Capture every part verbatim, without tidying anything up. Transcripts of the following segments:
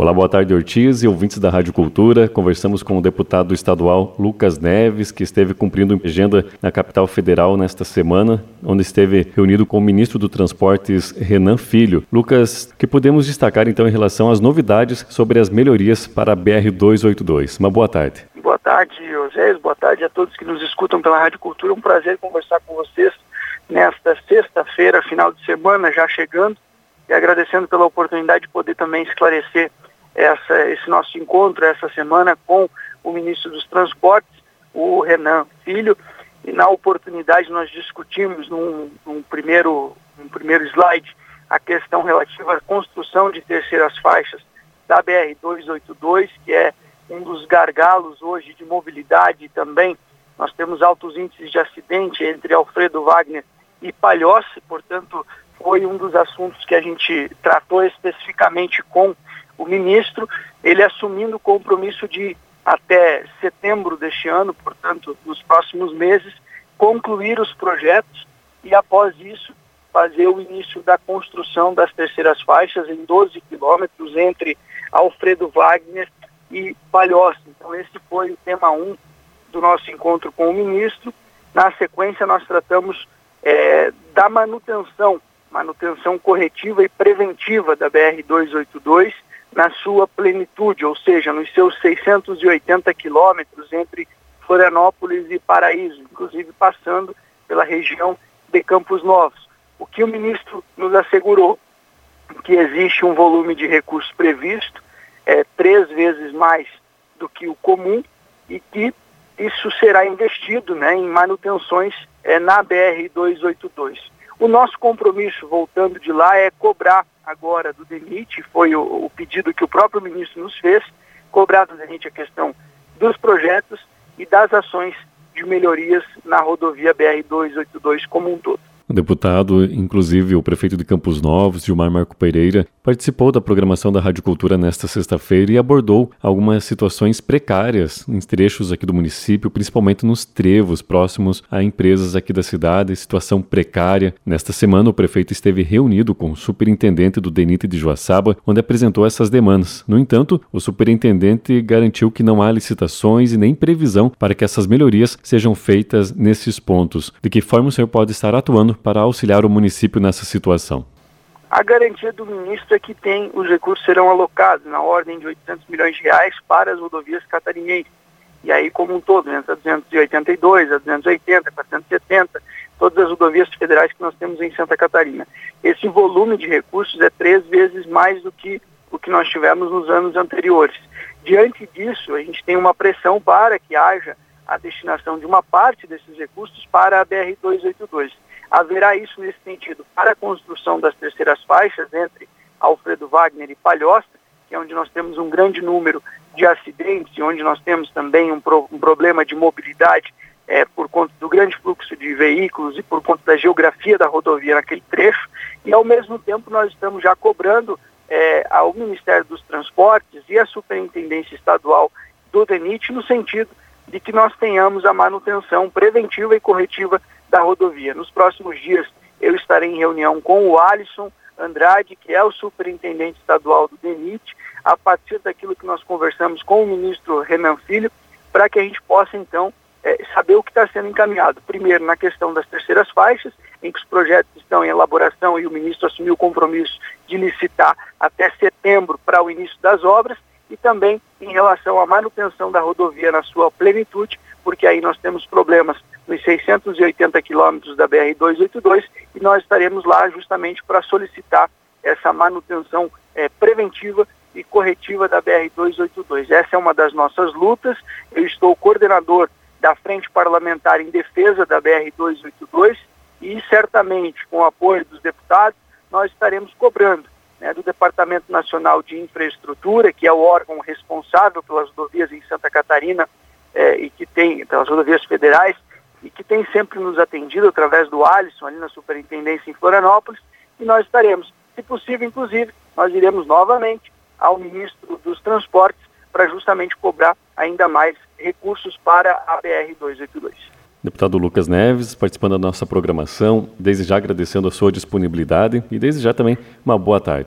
Olá, boa tarde, Ortiz e ouvintes da Rádio Cultura. Conversamos com o deputado estadual Lucas Neves, que esteve cumprindo agenda na capital federal nesta semana, onde esteve reunido com o ministro do Transportes, Renan Filho. Lucas, o que podemos destacar então em relação às novidades sobre as melhorias para a B R duzentos e oitenta e dois? Uma boa tarde. Boa tarde, José. Boa tarde a todos que nos escutam pela Rádio Cultura. Um prazer conversar com vocês nesta sexta-feira, final de semana, já chegando, e agradecendo pela oportunidade de poder também esclarecer Essa, esse nosso encontro essa semana com o ministro dos Transportes, o Renan Filho, e na oportunidade nós discutimos num, num, primeiro, num primeiro slide a questão relativa à construção de terceiras faixas da B R duzentos e oitenta e dois, que é um dos gargalos hoje de mobilidade. Também nós temos altos índices de acidente entre Alfredo Wagner e Palhoça, portanto foi um dos assuntos que a gente tratou especificamente com o ministro, ele assumindo o compromisso de, até setembro deste ano, portanto, nos próximos meses, concluir os projetos e, após isso, fazer o início da construção das terceiras faixas em doze quilômetros entre Alfredo Wagner e Palhoça. Então, esse foi o tema um do nosso encontro com o ministro. Na sequência, nós tratamos é, da manutenção, manutenção corretiva e preventiva da B R duzentos e oitenta e dois, na sua plenitude, ou seja, nos seus seiscentos e oitenta quilômetros entre Florianópolis e Paraíso, inclusive passando pela região de Campos Novos. O que o ministro nos assegurou, que existe um volume de recursos previsto, é três vezes mais do que o comum, e que isso será investido, né, em manutenções é, na B R duzentos e oitenta e dois. O nosso compromisso, voltando de lá, é cobrar agora do DENIT, foi o, o pedido que o próprio ministro nos fez, cobrar do DENIT a questão dos projetos e das ações de melhorias na rodovia B R duzentos e oitenta e dois como um todo. O deputado, inclusive o prefeito de Campos Novos, Gilmar Marco Pereira, participou da programação da Rádio Cultura nesta sexta-feira e abordou algumas situações precárias em trechos aqui do município, principalmente nos trevos próximos a empresas aqui da cidade, situação precária. Nesta semana, o prefeito esteve reunido com o superintendente do DENIT de Joaçaba, onde apresentou essas demandas. No entanto, o superintendente garantiu que não há licitações e nem previsão para que essas melhorias sejam feitas nesses pontos. De que forma o senhor pode estar atuando para auxiliar o município nessa situação? A garantia do ministro é que tem, os recursos serão alocados na ordem de oitocentos milhões de reais para as rodovias catarinenses. E aí, como um todo, entre a duzentos e oitenta e dois, a duzentos e oitenta, quatrocentos e setenta, todas as rodovias federais que nós temos em Santa Catarina. Esse volume de recursos é três vezes mais do que o que nós tivemos nos anos anteriores. Diante disso, a gente tem uma pressão para que haja a destinação de uma parte desses recursos para a B R duzentos e oitenta e dois. Haverá isso nesse sentido para a construção das terceiras faixas entre Alfredo Wagner e Palhoça, que é onde nós temos um grande número de acidentes e onde nós temos também um, pro, um problema de mobilidade é, por conta do grande fluxo de veículos e por conta da geografia da rodovia naquele trecho. E, ao mesmo tempo, nós estamos já cobrando é, ao Ministério dos Transportes e à Superintendência Estadual do DENIT no sentido de que nós tenhamos a manutenção preventiva e corretiva da rodovia. Nos próximos dias eu estarei em reunião com o Alisson Andrade, que é o superintendente estadual do DENIT, a partir daquilo que nós conversamos com o ministro Renan Filho, para que a gente possa então é, saber o que está sendo encaminhado. Primeiro, na questão das terceiras faixas, em que os projetos estão em elaboração e o ministro assumiu o compromisso de licitar até setembro para o início das obras, e também em relação à manutenção da rodovia na sua plenitude, porque aí nós temos problemas nos seiscentos e oitenta quilômetros da B R duzentos e oitenta e dois e nós estaremos lá justamente para solicitar essa manutenção é, preventiva e corretiva da B R duzentos e oitenta e dois. Essa é uma das nossas lutas. Eu estou coordenador da Frente Parlamentar em Defesa da B R duzentos e oitenta e dois e certamente com o apoio dos deputados nós estaremos cobrando, né, do Departamento Nacional de Infraestrutura, que é o órgão responsável pelas rodovias em Santa Catarina é, e que tem, pelas rodovias federais, e que tem sempre nos atendido através do Alisson, ali na Superintendência em Florianópolis, e nós estaremos, se possível, inclusive, nós iremos novamente ao Ministro dos Transportes para justamente cobrar ainda mais recursos para a B R duzentos e oitenta e dois. Deputado Lucas Neves, participando da nossa programação, desde já agradecendo a sua disponibilidade e desde já também uma boa tarde.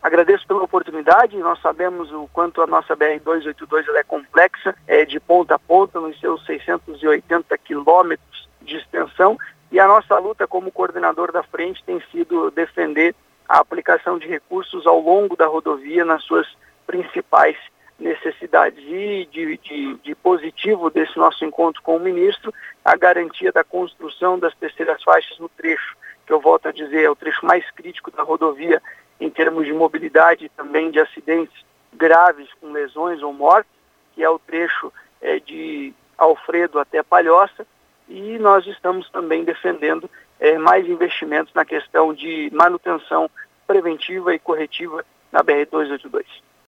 Agradeço pela oportunidade. Nós sabemos o quanto a nossa B R duzentos e oitenta e dois ela é complexa, é de ponta a ponta, nos seus seiscentos e oitenta quilômetros de extensão, e a nossa luta como coordenador da frente tem sido defender a aplicação de recursos ao longo da rodovia nas suas principais necessidades. E de, de, de positivo desse nosso encontro com o ministro, a garantia da construção das terceiras faixas no trecho, que eu volto a dizer, é o trecho mais crítico da rodovia em termos de mobilidade e também de acidentes graves com lesões ou mortes, que é o trecho é, de Alfredo até Palhoça, e nós estamos também defendendo é, mais investimentos na questão de manutenção preventiva e corretiva na B R duzentos e oitenta e dois.